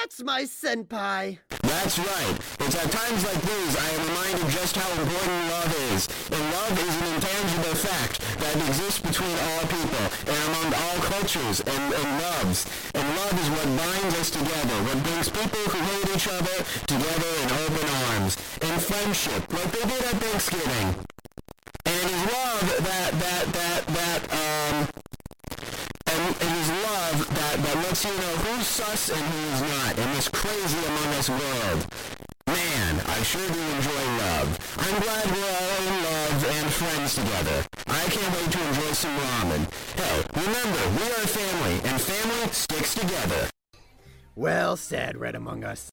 That's my senpai. That's right. It's at times like these I am reminded just how important love is. And love is an intangible fact that exists between all people and among all cultures and loves. And love is what binds us together, what brings people who hate each other together in open arms. And friendship, like they did at Thanksgiving. And it is love that lets you know who's sus and who's not in this crazy Among Us world. Man, I sure do enjoy love. I'm glad we're all in love and friends together. I can't wait to enjoy some ramen. Hey, remember, we are a family, and family sticks together. Well said, Red Among Us.